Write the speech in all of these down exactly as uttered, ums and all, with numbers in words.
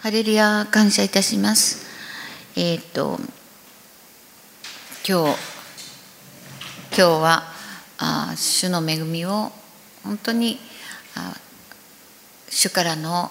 ハレルヤ、感謝いたします。えっと今日今日はあ主の恵みを本当にあ主からのあ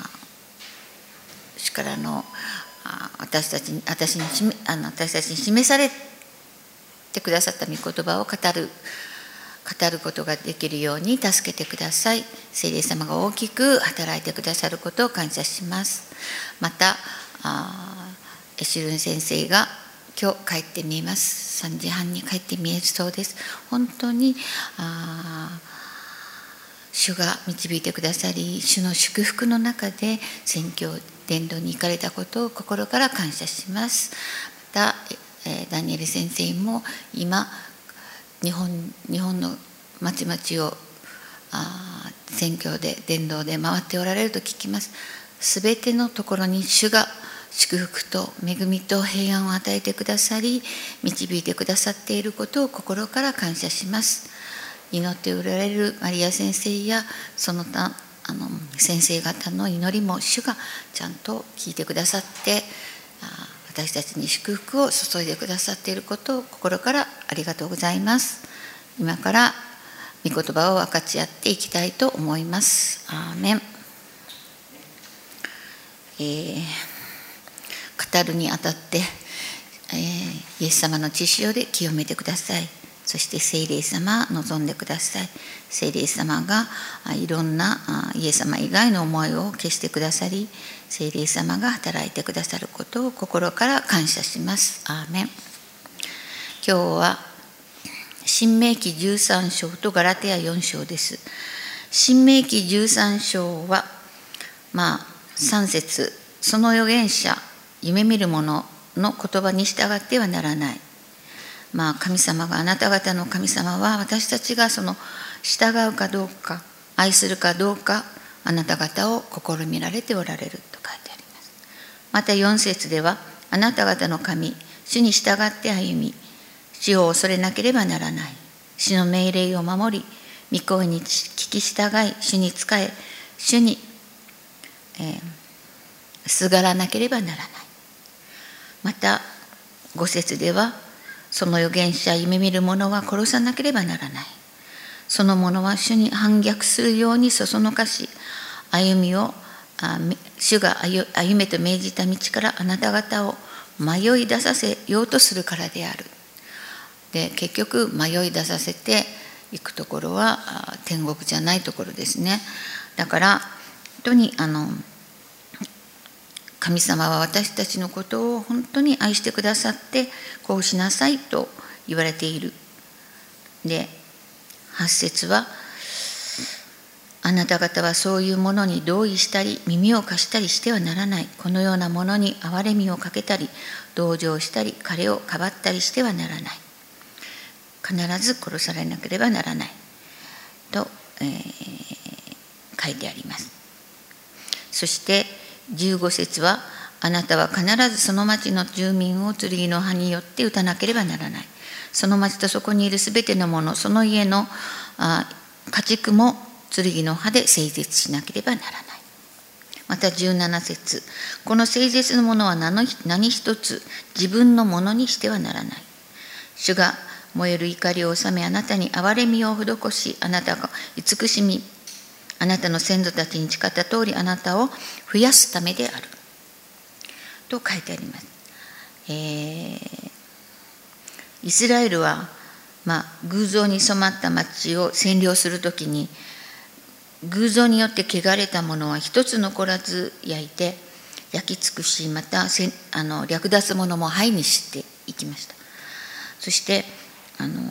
主からのあ私たちに私に示あの私たちに示されてくださった御言葉を語る語ることができるように助けてください。聖霊様が大きく働いてくださることを感謝します。またエシュルン先生が今日帰って見えます。さんじはんに帰って見えるそうです。本当にあ主が導いてくださり、主の祝福の中で宣教伝道に行かれたことを心から感謝します。またダニエル先生も今日本日本の町々をあ宣教で伝道で回っておられると聞きます。すべてのところに主が祝福と恵みと平安を与えてくださり、導いてくださっていることを心から感謝します。祈っておられるマリア先生やその他あの先生方の祈りも主がちゃんと聞いてくださって、私たちに祝福を注いでくださっていることを心からありがとうございます。今から御言葉を分かち合っていきたいと思います。アーメン。えー、語るにあたって、えー、イエス様の血潮で清めてください。そして聖霊様望んでください。聖霊様がいろんなイエス様以外の思いを消してくださり、聖霊様が働いてくださることを心から感謝します。アーメン。今日は申命記じゅうさん章とガラテヤよん章です。申命記じゅうさん章はまあさん節、その預言者夢見る者の言葉に従ってはならない。まあ神様があなた方の神様は私たちがその従うかどうか愛するかどうかあなた方を試みられておられると書いてあります。またよん節ではあなた方の神主に従って歩み主を恐れなければならない。主の命令を守り御声に聞き従い主に仕え主に、えー、すがらなければならない。またご節ではその預言者夢見る者は殺さなければならない。その者は主に反逆するようにそそのかし歩みを主が歩めと命じた道からあなた方を迷い出させようとするからである。で結局迷い出させていくところは天国じゃないところですね。だから本当にあの神様は私たちのことを本当に愛してくださってこうしなさいと言われている。ではち節はあなた方はそういうものに同意したり耳を貸したりしてはならない。このようなものに憐れみをかけたり同情したり彼をかばったりしてはならない。必ず殺されなければならないと、えー、書いてあります。そしてじゅうご節はあなたは必ずその町の住民を剣の刃によって撃たなければならない。その町とそこにいるすべてのもの、その家のあ家畜も剣の刃で整絶しなければならない。またじゅうなな節、この整絶のものは 何, 何一つ自分のものにしてはならない。主が燃える怒りを収めあなたに憐れみを施し、あなたが慈しみあなたの先祖たちに誓った通りあなたを増やすためであると書いてあります。えー、イスラエルは、まあ、偶像に染まった町を占領するときに偶像によって汚れたものは一つ残らず焼いて焼き尽くし、またせあの略奪者も灰にしていきました。そしてあの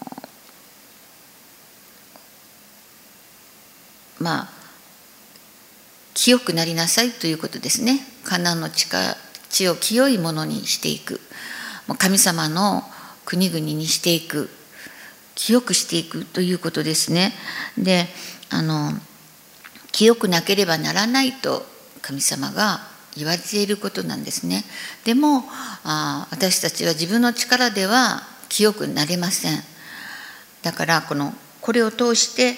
まあ清くなりなさいということですね。カナンの地か地を清いものにしていく、神様の国々にしていく、清くしていくということですね。であの清くなければならないと神様が言われていることなんですね。でもあ私たちは自分の力では清くなれません。だからこのこれを通して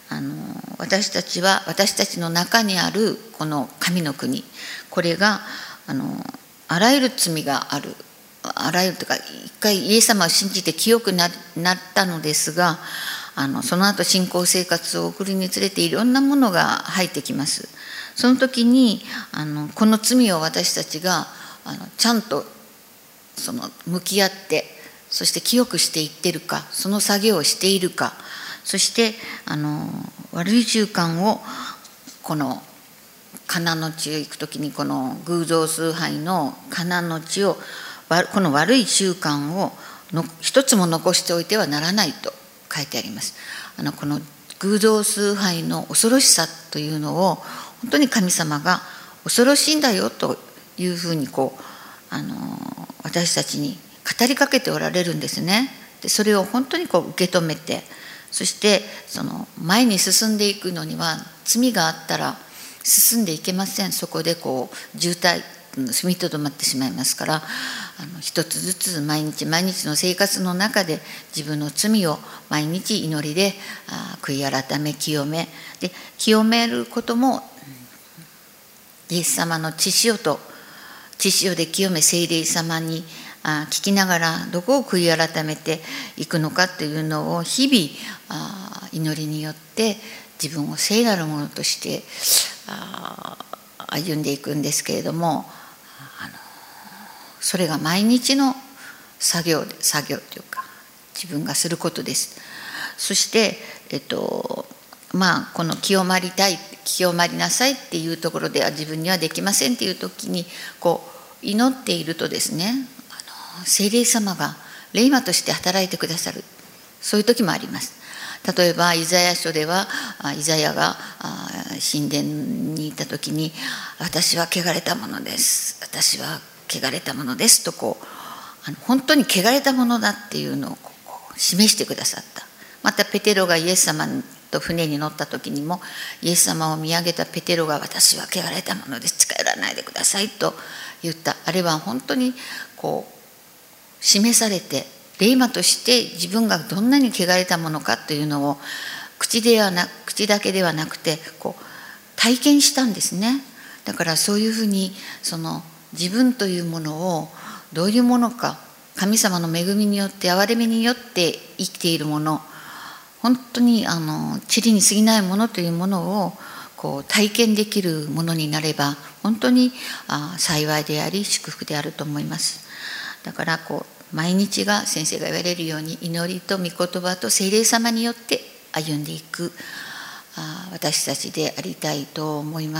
あの私たちは私たちの中にあるこの神の国、これがあのあらゆる罪がある、あらゆるというか一回イエス様を信じて清く な, なったのですが、あのその後信仰生活を送るにつれていろんなものが入ってきます。その時にあのこの罪を私たちがあのちゃんとその向き合って、そして清くしていってるか、その作業をしているか、そしてあの悪い習慣をこのカナンの地へ行く時にこの偶像崇拝のカナンの地をこの悪い習慣をの一つも残しておいてはならないと書いてあります。あのこの偶像崇拝の恐ろしさというのを本当に神様が恐ろしいんだよというふうにこうあの私たちに語りかけておられるんですね。でそれを本当にこう受け止めて、そしてその前に進んでいくのには罪があったら進んでいけません。そこでこう渋滞踏みとどまってしまいますから、あの一つずつ毎日毎日の生活の中で自分の罪を毎日祈りであ悔い改め清めで、清めることもイエス様の血潮と血潮で清め聖霊様にあ聞きながらどこを悔い改めていくのかというのを日々あ祈りによって自分を聖なるものとしてあ歩んでいくんですけれども、あのそれが毎日の作業で作業というか自分がすることです。そして、えっとまあ、この清まりたい清まりなさいっていうところでは自分にはできませんっていう時にこう祈っているとですね、あの聖霊様が霊魔として働いてくださる、そういう時もあります。例えばイザヤ書ではイザヤが神殿にいた時に私は汚れたものです私は汚れたものですとこうあの本当に汚れたものだっていうのをこう示してくださった。またペテロがイエス様と船に乗った時にもイエス様を見上げたペテロが私は汚れたものです近寄らないでくださいと言った。あれは本当にこう示されて霊魔として自分がどんなに汚れたものかというのを口ではな口だけではなくてこう体験したんですね。だからそういうふうにその自分というものをどういうものか、神様の恵みによって憐れみによって生きているもの、本当にあの塵に過ぎないものというものをこう体験できるものになれば本当にあ幸いであり祝福であると思います。だからこう毎日が先生が言われるように祈りと御言葉と聖霊様によって歩んでいく私たちでありたいと思います。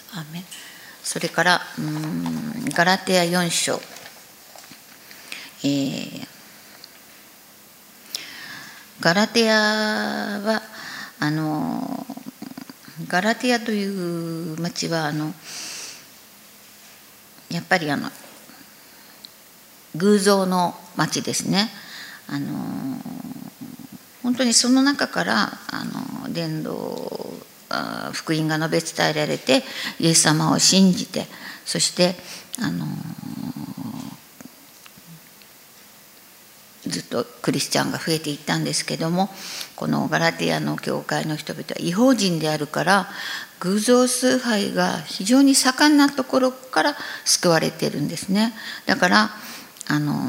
アーメン。それからうーんガラテヤよん章、えー、ガラテヤはあのガラテヤという町はあのやっぱりあの偶像の町ですね。あの本当にその中からあの伝道福音が述べ伝えられてイエス様を信じて、そしてあのずっとクリスチャンが増えていったんですけども、このガラテヤの教会の人々は異邦人であるから偶像崇拝が非常に盛んなところから救われているんですね。だからあの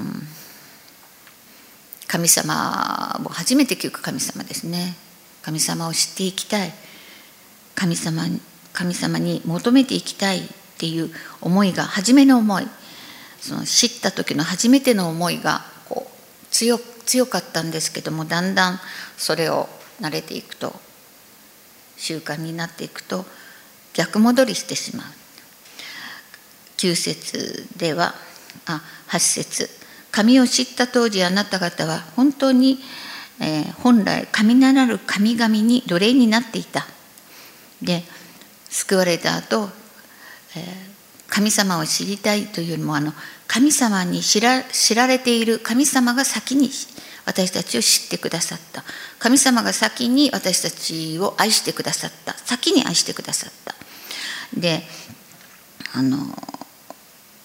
神様を初めて聞く神様ですね。神様を知っていきたい、神様に神様に求めていきたいっていう思いが初めの思い、その知った時の初めての思いがこう 強, 強かったんですけども、だんだんそれを慣れていくと習慣になっていくと逆戻りしてしまう。きゅう節ではあはち節、神を知った当時あなた方は本当に、えー、本来神ならる神々に奴隷になっていた。で救われた後、えー、神様を知りたいというよりもあの神様に知ら、知られている神様が先に私たちを知ってくださった。神様が先に私たちを愛してくださった。先に愛してくださった。であの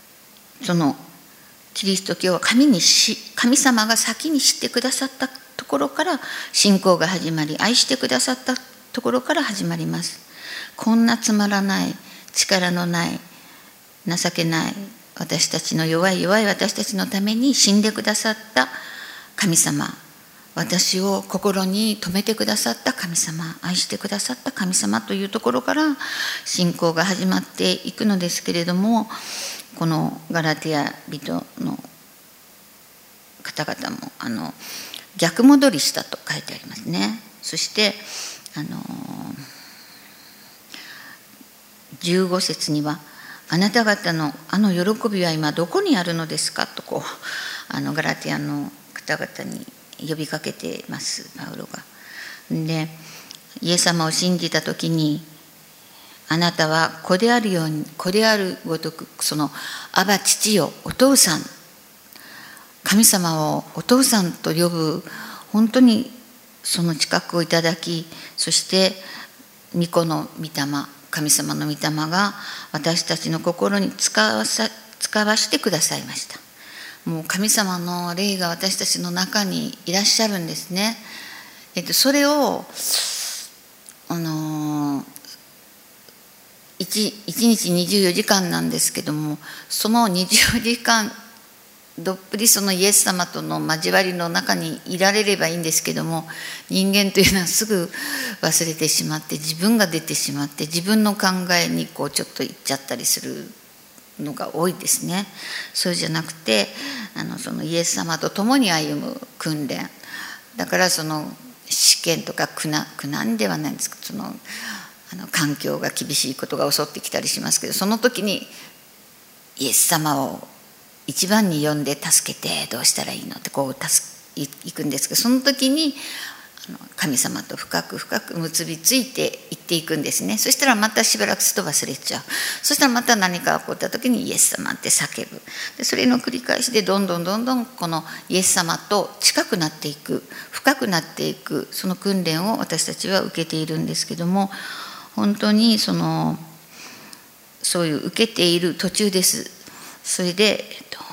そのキリスト教は 神, にし神様が先に知ってくださったとこころから信仰が始まり、愛してくださったところから始まります。こんなつまらない、力のない、情けない私たちの弱い弱い私たちのために死んでくださった神様、私を心に留めてくださった神様、愛してくださった神様というところから信仰が始まっていくのですけれども、このガラテヤ人の方々もあの逆戻りしたと書いてありますね。そしてあのじゅうご節には、あなた方のあの喜びは今どこにあるのですかと、こうあのガラテヤの方々に呼びかけています、パウロが。で、イエス様を信じたときに、あなたは子であるように、子であるごとく、そのアバ父よ、お父さん、神様をお父さんと呼ぶ、本当にその知覚をいただき、そして御子の御霊、神様の御霊が私たちの心に使わさ、使わしてくださいました。もう神様の霊が私たちの中にいらっしゃるんですね。えっと、それをあの一日にじゅうよじかんなんですけども、そのにじゅうよじかんどっぷりそのイエス様との交わりの中にいられればいいんですけども、人間というのはすぐ忘れてしまって、自分が出てしまって自分の考えにこうちょっといっちゃったりするのが多いですね。そうじゃなくて、あのそのイエス様と共に歩む訓練だから、その試験とか苦難、苦難ではないんですけど、そのあの環境が厳しいことが襲ってきたりしますけど、その時にイエス様を一番に呼んで助けてどうしたらいいのってこう助いくんですけど、その時にあの神様と深く深く結びついていっていくんですね。そしたらまたしばらくすると忘れちゃう。そしたらまた何か起こった時にイエス様って叫ぶ。でそれの繰り返しでどんどんどんどんこのイエス様と近くなっていく、深くなっていく、その訓練を私たちは受けているんですけども、本当にそのそういう受けている途中です。それで、えっと、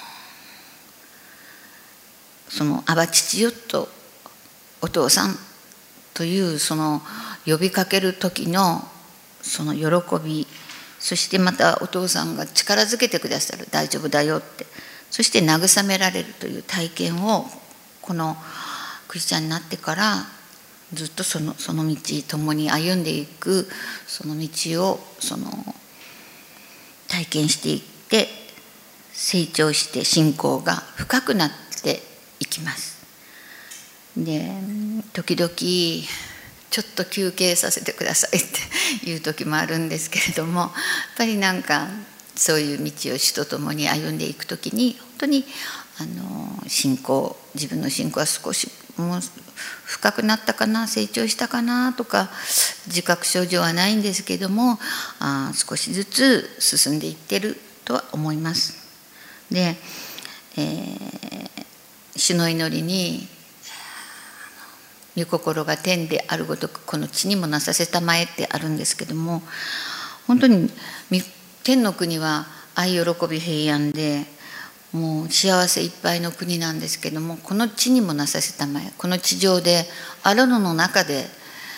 そのアバ父よとお父さんというその呼びかける時のその喜び、そしてまたお父さんが力づけてくださる、大丈夫だよって、そして慰められるという体験をこのクリスチャンになってからずっとそのその道共に歩んでいく、その道をその体験していって成長して信仰が深くなっていきます。で時々ちょっと休憩させてくださいっていう時もあるんですけれども、やっぱりなんかそういう道を主と共に歩んでいく時に本当にあの信仰、自分の信仰は少しもう深くなったかな、成長したかなとか自覚症状はないんですけども、あ少しずつ進んでいってるとは思います。で、えー、主の祈りに御心が天であるごとくこの地にもなさせたまえってあるんですけども、本当に天の国は愛、喜び、平安でもう幸せいっぱいの国なんですけども、この地にもなさせたまえ、この地上であるのの中で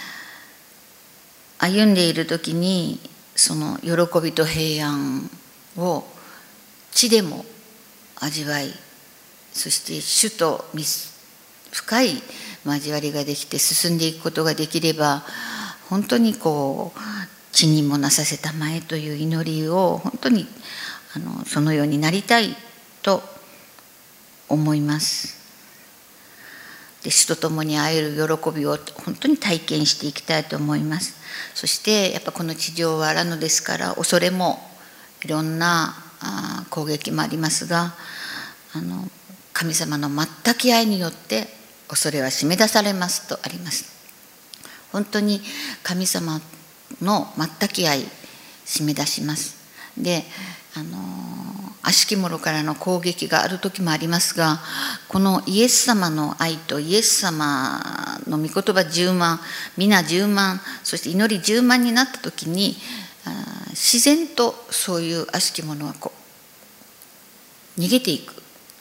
歩んでいる時にその喜びと平安を地でも味わい、そして主と深い交わりができて進んでいくことができれば、本当にこう地にもなさせたまえという祈りを本当にあのそのようになりたいと思います。で主と共に会える喜びを本当に体験していきたいと思います。そしてやっぱこの地上は荒野ですから、恐れもいろんな攻撃もありますが、あの神様の全き愛によって恐れは締め出されますとあります。本当に神様の全き愛締め出します。で、あの悪しき者からの攻撃がある時もありますが、このイエス様の愛とイエス様の御言葉じゅうまん、皆じゅうまん、そして祈りじゅうまんになった時に、自然とそういう悪しき者はこう逃げていく。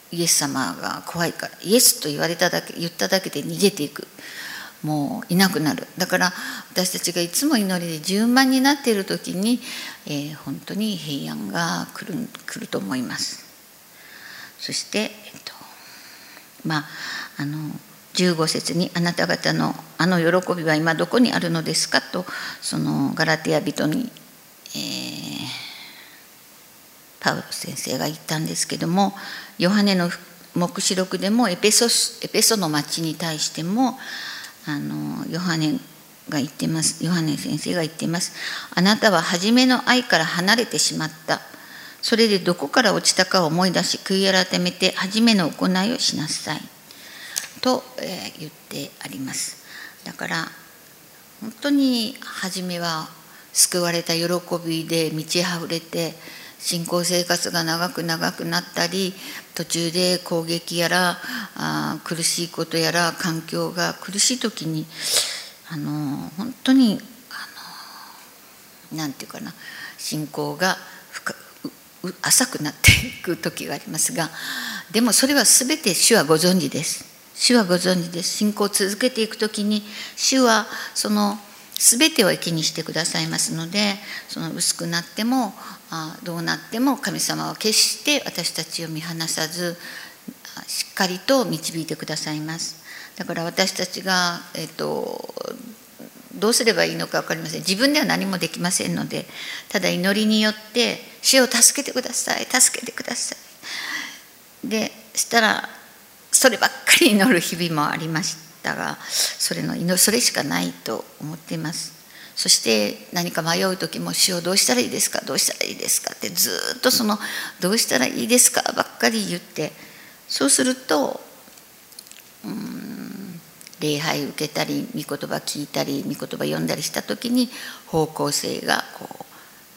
イエス様が怖いから、イエスと言われただけ言っただけで逃げていく、もういなくなる。だから私たちがいつも祈りで順番になっている時に、えー、本当に平安が来る、来ると思います。そして、えっと、まああのじゅうご節に、あなた方のあの喜びは今どこにあるのですかと、そのガラテヤ人に、えー、パウロ先生が言ったんですけども、ヨハネの黙示録でもエペソ、エペソの町に対してもあのヨハネが言ってます。ヨハネ先生が言っています。あなたは初めの愛から離れてしまった。それでどこから落ちたかを思い出し、悔い改めて初めの行いをしなさいと、えー、言ってあります。だから本当に初めは救われた喜びで満ち溢れて、信仰生活が長く長くなったり、途中で攻撃やらあ苦しいことやら環境が苦しい時に、あの本当にあのなんていうかな、信仰が深浅くなっていく時がありますが、でもそれは全て主はご存知です。主はご存知です。信仰を続けていく時に主はその全てを益にしてくださいますので、その薄くなってもあどうなっても神様は決して私たちを見放さず、しっかりと導いてくださいます。だから私たちが、えっと、どうすればいいのか分かりません。自分では何もできませんので、ただ祈りによって主を助けてください、助けてください。でしたらそればっかり祈る日々もありましたが、それの祈それしかないと思っています。そして何か迷う時も、主をどうしたらいいですか、どうしたらいいですかってずっとそのどうしたらいいですかばっかり言って、そうするとうーん礼拝受けたり御言葉聞いたり御言葉読んだりした時に方向性がこ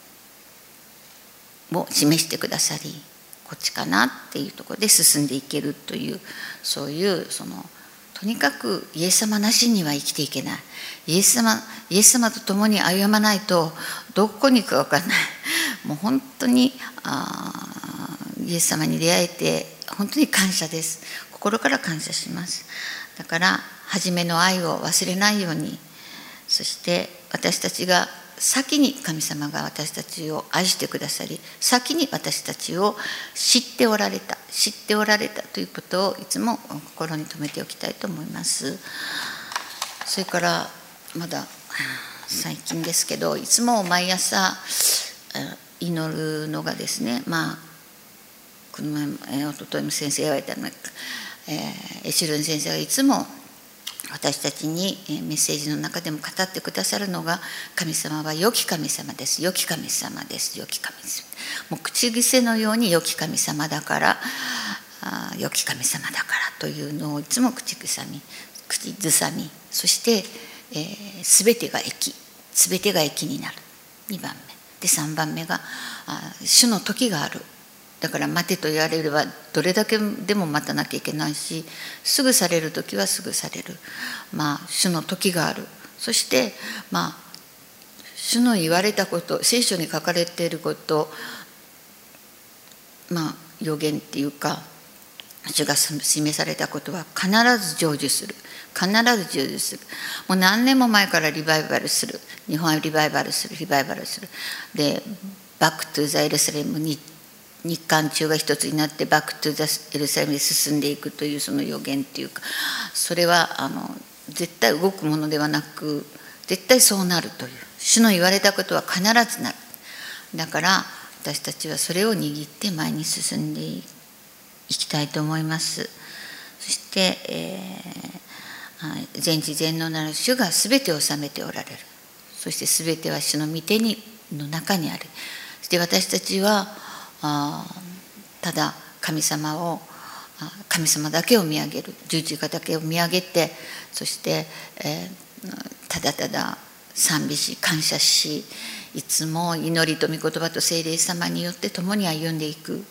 うを示してくださり、こっちかなっていうところで進んでいけるという、そういうそのとにかくイエス様なしには生きていけない。イエス様、イエス様と共に歩まないとどこに行くか分からない。もう本当にあイエス様に出会えて本当に感謝です。心から感謝します。だから初めの愛を忘れないように、そして私たちが先に神様が私たちを愛してくださり、先に私たちを知っておられた知っておられたということをいつも心に留めておきたいと思います。それからまだ最近ですけど、いつも毎朝祈るのがですね、まあこの前おとといも先生が言われたのが、えー、エシュルン先生がいつも私たちにメッセージの中でも語ってくださるのが、神様は良き神様です、良き神様です、良き神様。もう口癖のように良き神様だから、あ良き神様だからというのをいつも口ずさみ、口ずさみ、そして、えー、全てが益、全てが益になる。にばんめで、さんばんめがあ主の時がある。だから待てと言われればどれだけでも待たなきゃいけないし、すぐされる時はすぐされる、まあ主の時がある。そしてまあ主の言われたこと、聖書に書かれていること、まあ予言っていうか主が示されたことは必ず成就する、必ず成就する。もう何年も前からリバイバルする、日本はリバイバルするリバイバルするで、バックトゥザエルサレムに日韓中が一つになってバックトゥザエルサレムで進んでいくというその予言っていうか、それはあの絶対動くものではなく、絶対そうなるという、主の言われたことは必ずなる。だから私たちはそれを握って前に進んでいきたいと思います。そして、えー、全知全能なる主が全てを治めておられる。そして全ては主の御手にの中にある。そして私たちはあただ神様を神様だけを見上げる、十字架だけを見上げて、そして、えー、ただただ賛美し感謝し、いつも祈りと御言葉と聖霊様によって共に歩んでいく、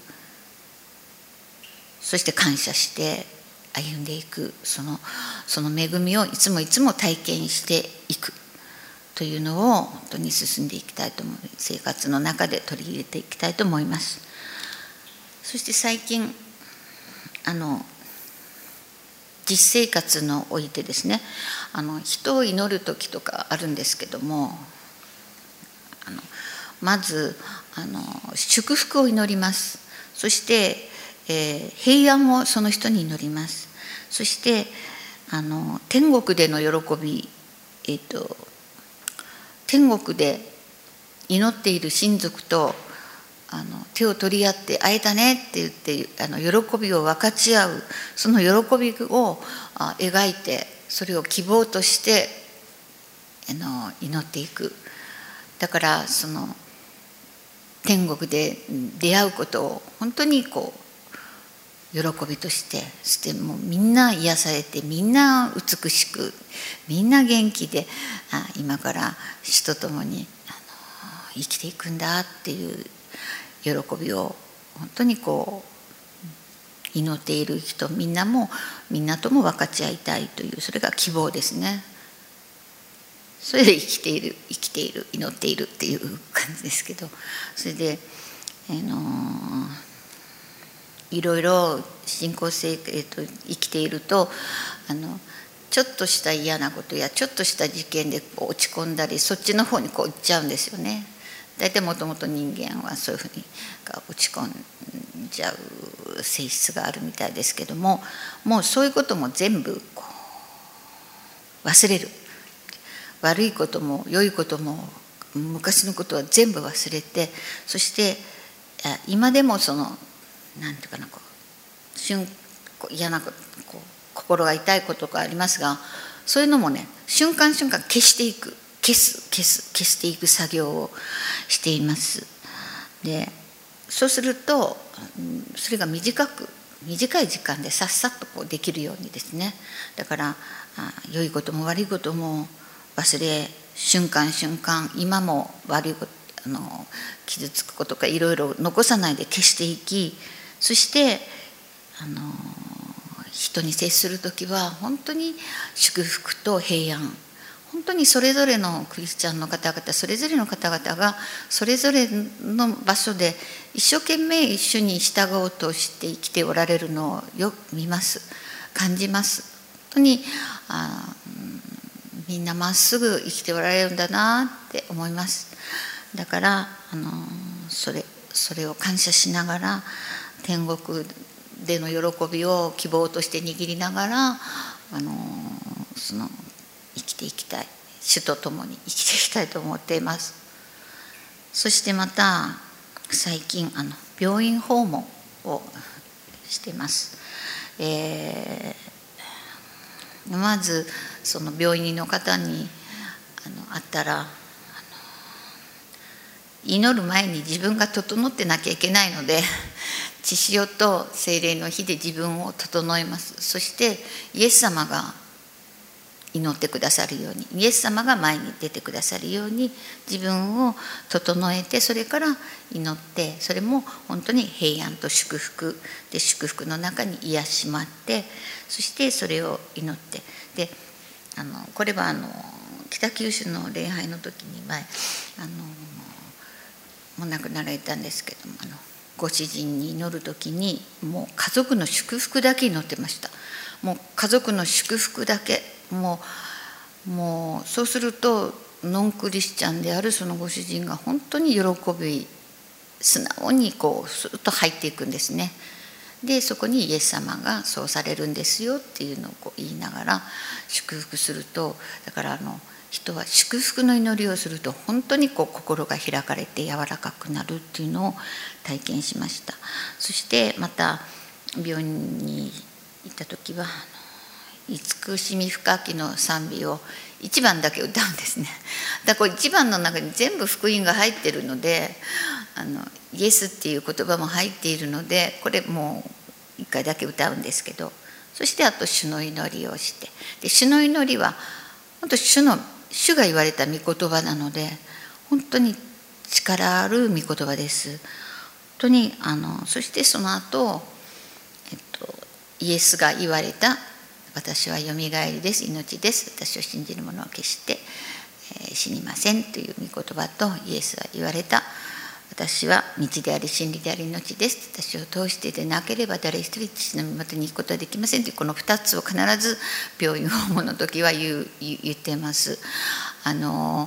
そして感謝して歩んでいく、その、その恵みをいつもいつも体験していくというのを本当に進んでいきたいと思う。生活の中で取り入れていきたいと思います。そして最近あの実生活においてですね、あの人を祈る時とかあるんですけども、あのまずあの祝福を祈ります。そして、えー、平安をその人に祈ります。そしてあの天国での喜び、えーと、天国で祈っている親族とあの手を取り合って会えたねって言ってあの喜びを分かち合う、その喜びをあ描いて、それを希望としてあの祈っていく。だからその天国で出会うことを本当にこう喜びとして、そしてもうみんな癒されて、みんな美しく、みんな元気で、あ今から主と共にあの生きていくんだっていう喜びを本当にこう祈っている人、みんなもみんなとも分かち合いたいという、それが希望ですね。それで生きている生きている祈っているっていう感じですけど、それであのいろいろ信仰生活、えっと、生きているとあのちょっとした嫌なことやちょっとした事件で落ち込んだり、そっちの方にこう行っちゃうんですよね。大体もともと人間はそういうふうに落ち込んじゃう性質があるみたいですけども、もうそういうことも全部こう忘れる。悪いことも良いことも昔のことは全部忘れて、そして今でもそのなんていうかな、こう瞬嫌なこと、こう心が痛いことがありますが、そういうのもね、瞬間瞬間消していく、消す消す消していく作業をしています。でそうするとそれが短く短い時間でさっさっとこうできるようにですね、だから良いことも悪いことも忘れ、瞬間瞬間今も悪いこと、あの傷つくことかいろいろ残さないで消していき、そしてあの人に接する時は本当に祝福と平安、本当にそれぞれのクリスチャンの方々、それぞれの方々がそれぞれの場所で一生懸命一緒に従おうとして生きておられるのをよく見ます、感じます。本当にあみんなまっすぐ生きておられるんだなって思います。だからあのそれそれを感謝しながら、天国での喜びを希望として握りながら、あのその生きていきたい、主と共に生きていきたいと思っています。そしてまた最近あの病院訪問をしています。えー、まずその病院の方にあの会ったら、あの祈る前に自分が整ってなきゃいけないので、血潮と聖霊の火で自分を整えます。そしてイエス様が祈ってくださるように、イエス様が前に出てくださるように自分を整えて、それから祈って、それも本当に平安と祝福で、祝福の中に癒しもあって、そしてそれを祈って、であのこれはあの北九州の礼拝の時に前あのもう亡くなられたんですけども、あのご主人に祈る時にもう家族の祝福だけ祈ってました。もう家族の祝福だけ、もうもうそうするとノンクリスチャンであるそのご主人が本当に喜び、素直にこうスッと入っていくんですね。でそこにイエス様がそうされるんですよっていうのをこう言いながら祝福すると、だからあの人は祝福の祈りをすると本当にこう心が開かれて柔らかくなるっていうのを体験しました。そしてまた病院に行った時は慈しみ深きの賛美をいちばんだけ歌うんですね。だからいちばんの中に全部福音が入ってるので、あのイエスっていう言葉も入っているので、これもういっかいだけ歌うんですけど、そしてあと主の祈りをして、で主の祈りは本当主の主が言われた御言葉なので、本当に力ある御言葉です。本当にあのそしてその後、えっと、イエスが言われた私はよみがえりです、命です、私を信じる者は決して、えー、死にませんという御言葉と、イエスが言われた私は道であり真理であり命です。私を通してでなければ誰一人父の御元に行くことはできませんというこのふたつを必ず病院訪問の時は言う言っています。あの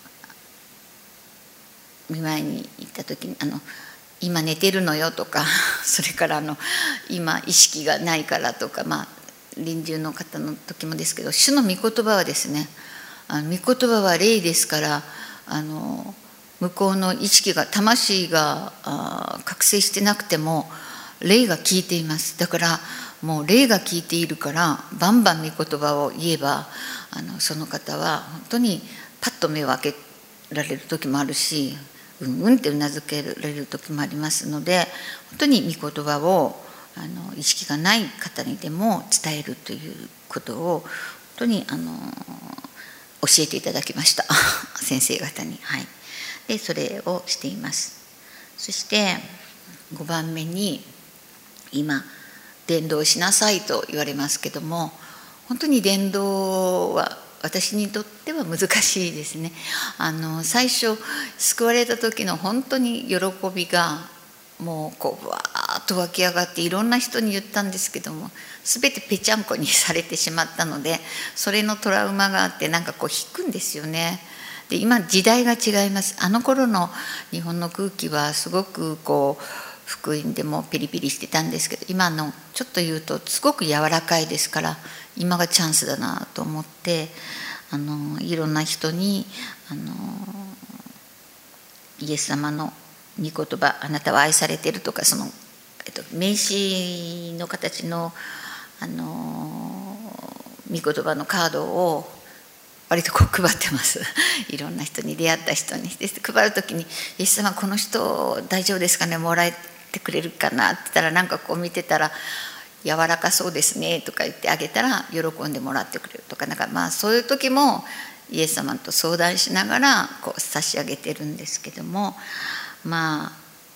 見舞いに行った時にあの今寝てるのよとかそれからあの今意識がないからとか、まあ臨終の方の時もですけど、主の御言葉はですね、あの御言葉は霊ですから、あの向こうの意識が魂が覚醒してなくても霊が聞いています。だからもう霊が聞いているからバンバン御言葉を言えば、あのその方は本当にパッと目を開けられる時もあるし、うんうんってうなずけられる時もありますので、本当に御言葉をあの意識がない方にでも伝えるということを本当にあの教えていただきました先生方に。はい、でそれをしています。そしてごばんめに今伝道しなさいと言われますけども、本当に伝道は私にとっては難しいですね。あの最初救われた時の本当に喜びがもうこうわーっと湧き上がっていろんな人に言ったんですけども、全てぺちゃんこにされてしまったので、それのトラウマがあってなんかこう引くんですよね。で今時代が違います。あの頃の日本の空気はすごくこう福音でもピリピリしてたんですけど、今のちょっと言うとすごく柔らかいですから、今がチャンスだなと思って、あのいろんな人にあのイエス様の御言葉、あなたは愛されているとか、その、えっと、名詞の形のあの御言葉のカードを割とこう配ってますいろんな人に、出会った人に。で配る時に「イエス様この人大丈夫ですかね、もらえてくれるかな」って言ったら、なんかこう見てたら「柔らかそうですね」とか言ってあげたら喜んでもらってくれるとか、なんかまあそういう時もイエス様と相談しながらこう差し上げてるんですけども、ま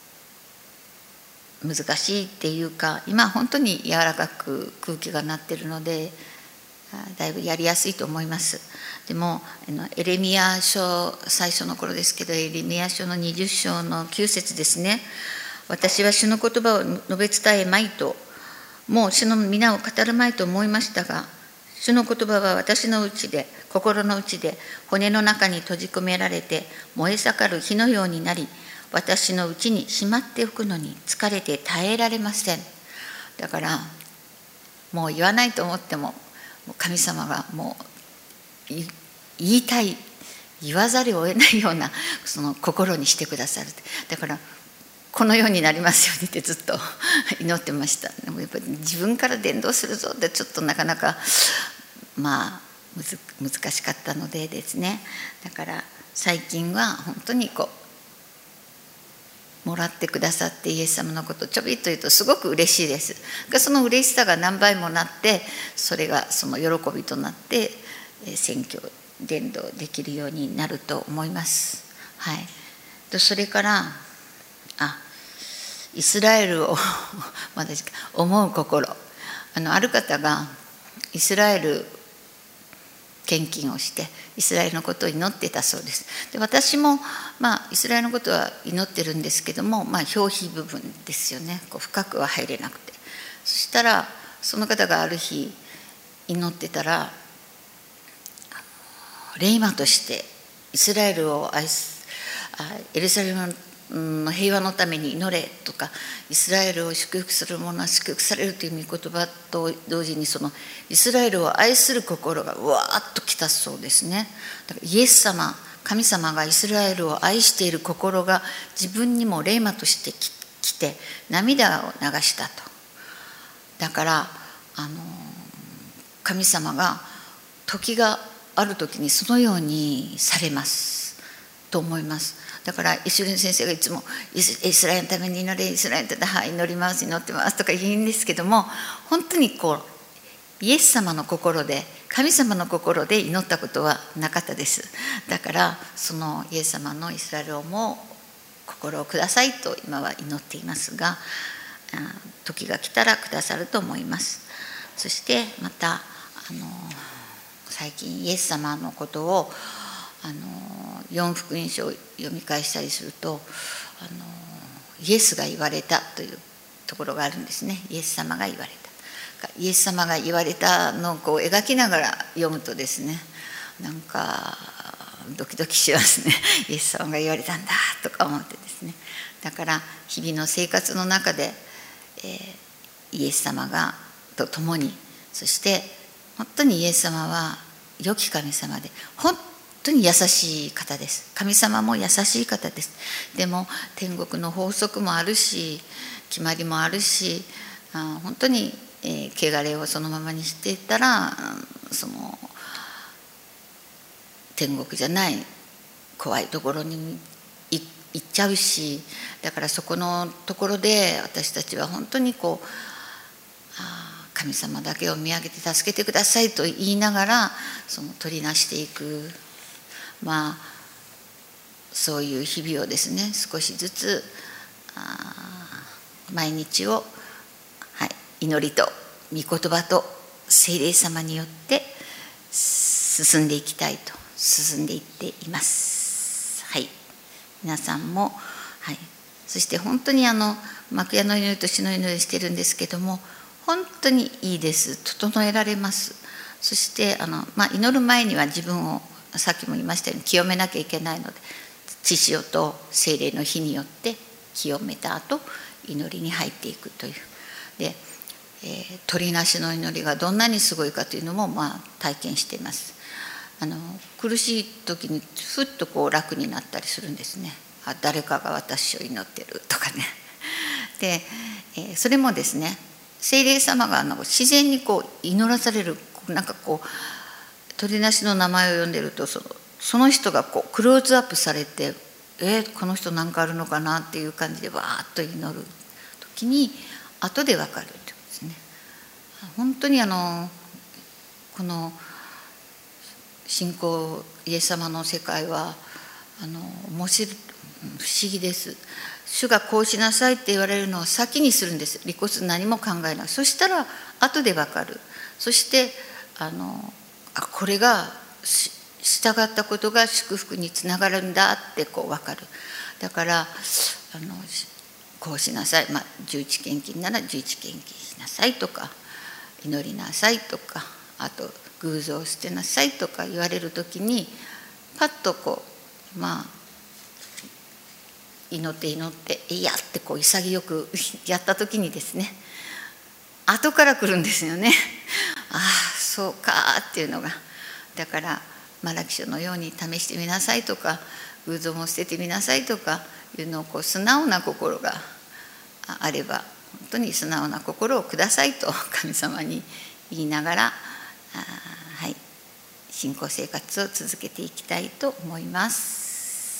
あ難しいっていうか、今本当に柔らかく空気がなってるのでだいぶやりやすいと思います。でもエレミヤ書、最初の頃ですけど、エレミヤ書のにじゅっ章のきゅう節ですね。私は主の言葉を述べ伝えまいと、もう主の皆を語るまいと思いましたが、主の言葉は私の内で、心の内で、骨の中に閉じ込められて燃え盛る火のようになり、私の内にしまっておくのに疲れて耐えられません。だからもう言わないと思っても、神様がもう言いたい、言わざるを得ないようなその心にしてくださる。だからこのようになりますようにってずっと祈ってました。でもやっぱり自分から伝道するぞってちょっとなかなかまあむず難しかったのでですね。だから最近は本当にこうもらってくださってイエス様のことをちょびっと言うとすごく嬉しいです。その嬉しさが何倍もなって、それがその喜びとなって宣教伝道できるようになると思います。はい。それからあイスラエルをまだ思う心、あのある方がイスラエル献金をしてイスラエルのことを祈ってたそうです。で私も、まあ、イスラエルのことは祈ってるんですけども、まあ、表皮部分ですよね。こう深くは入れなくて、そしたらその方がある日祈ってたら、レイマとしてイスラエルを愛すエルサレムの平和のために祈れとか、イスラエルを祝福する者は祝福されるという御言葉と同時に、そのイスラエルを愛する心がわーっときたそうですね。だからイエス様、神様がイスラエルを愛している心が自分にもレーマとしてきて涙を流したと。だからあの神様が時がある時にそのようにされますと思います。だから石栗先生がいつもイスラエルのために祈れ、イスラエルのために、はい、祈ります、祈ってますとか言うんですけども、本当にこうイエス様の心で、神様の心で祈ったことはなかったです。だからそのイエス様のイスラエルをも心をくださいと今は祈っていますが、時が来たらくださると思います。そしてまたあの最近イエス様のことをあの四福音書を読み返したりすると、 あのイエスが言われたというところがあるんですね。イエス様が言われた。イエス様が言われたのをこう描きながら読むとですね、なんかドキドキしますね。イエス様が言われたんだとか思ってですね。だから日々の生活の中で、えー、イエス様がと共に、そして本当にイエス様は良き神様で、本当に優しい方です。神様も優しい方です。でも天国の法則もあるし、決まりもあるし、あ本当に、えー、汚れをそのままにしていったら、その天国じゃない怖いところに行っちゃうし、だからそこのところで私たちは本当にこう、あ神様だけを見上げて助けてくださいと言いながら、その取りなしていく、まあそういう日々をですね、少しずつあ毎日を、はい、祈りと御言葉と聖霊様によって進んでいきたいと進んでいっています。はい、皆さんも、はい、そして本当にあの幕屋の祈りと主の祈りしてるんですけども、本当にいいです。整えられます。そしてあの、まあ、祈る前には自分をさっきも言いましたように清めなきゃいけないので、血潮と聖霊の火によって清めた後祈りに入っていくという。で、えー、取りなしの祈りがどんなにすごいかというのも、まあ、体験しています。あの苦しい時にふっとこう楽になったりするんですね。あ、誰かが私を祈ってるとかね。で、えー、それもですね、聖霊様があの自然にこう祈らされる、なんかこう取りなしの名前を呼んでると、そのその人がこうクローズアップされて、えー、この人何かあるのかなっていう感じでわーっと祈る時に後で分かるってことですね。本当にあのこの信仰イエス様の世界はあの面白い、不思議です。主がこうしなさいって言われるのは先にするんです。理屈何も考えない。そしたら後で分かる。そしてあのあこれが従ったことが祝福につながるんだってこう分かる。だからあのこうしなさい、まあ、十一献金なら十一献金しなさいとか、祈りなさいとか、あと偶像を捨てなさいとか言われる時にパッとこうまあ祈って祈っていやってこう潔くやった時にですね、後から来るんですよね。ああそうかっていうのが。だからマラキ書のように試してみなさいとか、偶像も捨ててみなさいとかいうのをこう素直な心があれば、本当に素直な心をくださいと神様に言いながら、あ、はい、信仰生活を続けていきたいと思います。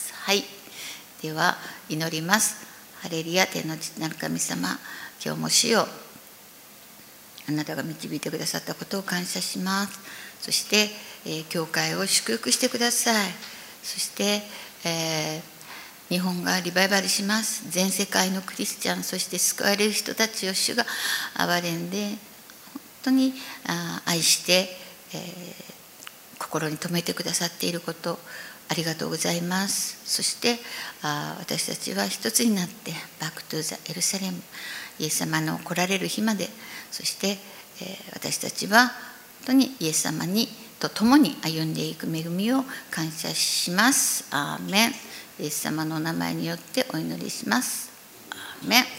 はい、では祈ります。ハレルヤ、天の父なる神様、今日も主よ、あなたが導いてくださったことを感謝します。そして、えー、教会を祝福してください。そして、えー、日本がリバイバルします。全世界のクリスチャン、そして救われる人たちを主が憐れんで、本当に愛して、えー、心に留めてくださっていること、ありがとうございます。そしてあ私たちは一つになってバックトゥザエルサレム、イエス様の来られる日まで、そして、えー、私たちは本当にイエス様にと共に歩んでいく恵みを感謝します。アーメン。イエス様のお名前によってお祈りします。アーメン。